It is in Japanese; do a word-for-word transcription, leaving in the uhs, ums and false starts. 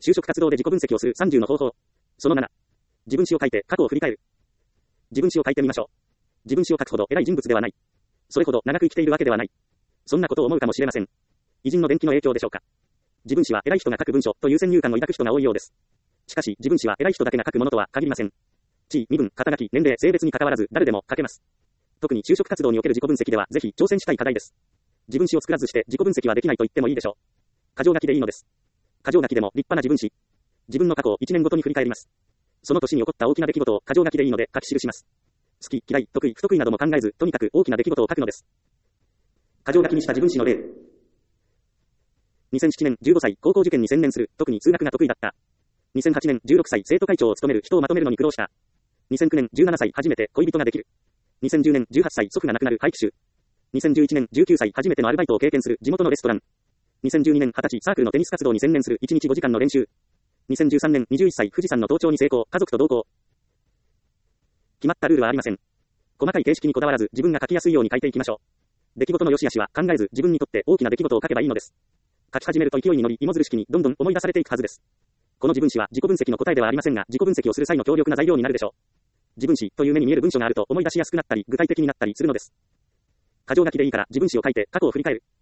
就職活動で自己分析をするさんじゅうの方法。そのなな。自分史を書いて過去を振り返る。自分史を書いてみましょう。自分史を書くほど偉い人物ではない。それほど長く生きているわけではない。そんなことを思うかもしれません。偉人の伝記の影響でしょうか。自分史は偉い人が書く文書という先入観を抱く人が多いようです。しかし、自分史は偉い人だけが書くものとは限りません。地位、身分、肩書き、年齢、性別に関わらず誰でも書けます。特に就職活動における自己分析ではぜひ挑戦したい課題です。自分史を作らずして自己分析はできないと言ってもいいでしょう。箇条書きでいいのです。箇条書きでも立派な自分史。自分の過去をいちねんごとに振り返ります。その年に起こった大きな出来事を箇条書きでいいので書き記します。好き、嫌い、得意、不得意なども考えず、とにかく大きな出来事を書くのです。箇条書きにした自分史の例。にせんななねんじゅうごさい、高校受験に専念する、特に数学が得意だった。にせんはちねんじゅうろくさい、生徒会長を務める、人をまとめるのに苦労した。にせんきゅうねんじゅうななさい、初めて恋人ができる。にせんじゅうねんじゅうはっさい、祖父が亡くなる廃棄種。にせんじゅういちねんじゅうきゅうさい、初めてのアルバイトを経験する、地元のレストラン。にせんじゅうにねんはたち、サークルのテニス活動に専念する、いちにちごじかんの練習。にせんじゅうさんねんにじゅういっさい、富士山の登頂に成功、家族と同行。決まったルールはありません。細かい形式にこだわらず、自分が書きやすいように書いていきましょう。出来事の良し悪しは考えず、自分にとって大きな出来事を書けばいいのです。書き始めると勢いに乗り、芋づる式にどんどん思い出されていくはずです。この自分史は自己分析の答えではありませんが、自己分析をする際の強力な材料になるでしょう。自分史という目に見える文章があると思い出しやすくなったり、具体的になったりするのです。箇条書きでいいから自分史を書いて過去を振り返る。